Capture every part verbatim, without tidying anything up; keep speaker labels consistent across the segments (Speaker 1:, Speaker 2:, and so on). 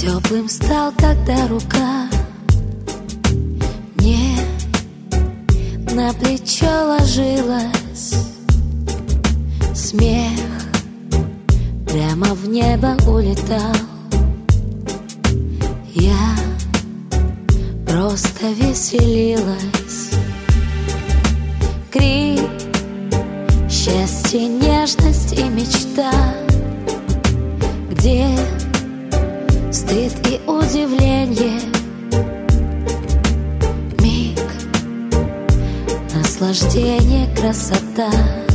Speaker 1: Теплым стал, когда рука мне на плечо ложилась. Смех прямо в небо улетал. Я просто веселилась. Крик, счастье, нежность и мечта, где стыд и удивление, миг, наслаждение, красота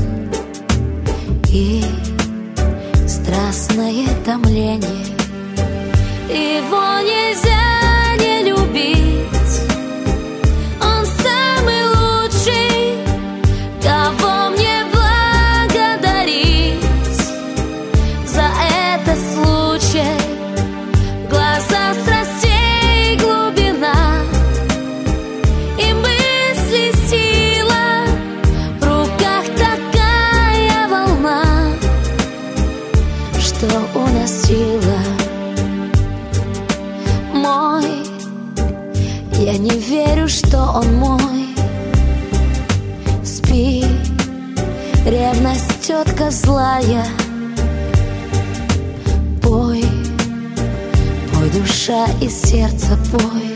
Speaker 1: и страстное томление. Его нельзя не любить, он самый лучший, кого мне благодарить за этот случай. Глаза страстей, глубина и мысли сила, в руках такая волна, что уносила. Мой, я не верю, что он мой. Спи, ревность, тетка злая. Пой, пой, душа и сердце, пой.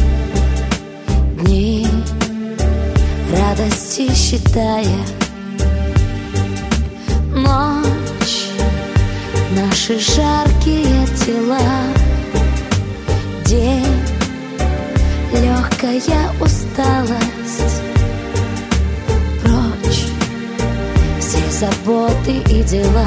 Speaker 1: Дни радости считая. Ночь, наши жаркие тела. День, легкая усталость. Прочь все заботы и дела.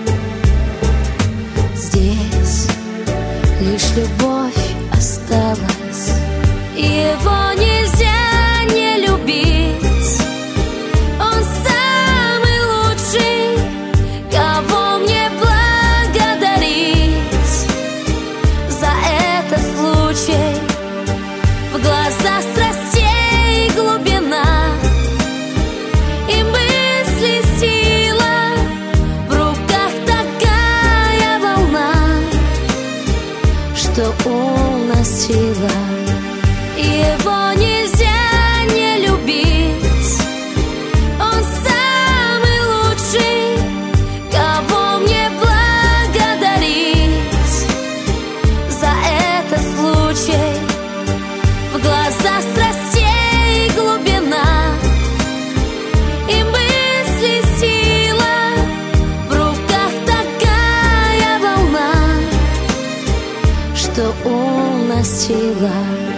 Speaker 1: Здесь лишь любовь осталась. Его нельзя не любить, он самый лучший, кого мне благодарить за этот случай. В глазах страстей глубина и мысли сила, в руках такая волна, что уносила. Его нельзя не любить, он самый лучший, кого мне благодарить за этот случай. В глазах страстей глубина и мысли сила, в руках такая волна, что уносила.